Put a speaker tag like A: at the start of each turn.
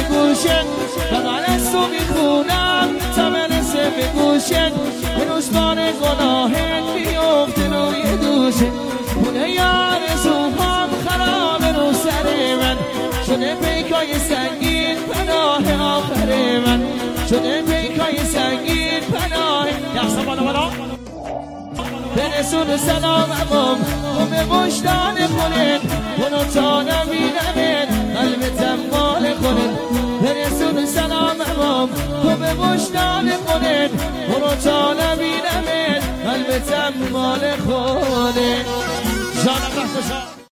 A: گوشه فقط از تو میخونم تا برسه به گوشه هنوز بار گناهت بیفته روی دوشه خونه آرزوهام خرابه رو سر من شده پیکای سنگین پناه آخر من شده پیکای سنگین پناه دست بالا بالا برسون سلامم تو به مشتان خودت برو تا نبینمت قلبتم مال خودت برسون سلامم تو به مشتان خودت برو تا نبینمت قلبتم مال خودت جانم خوشا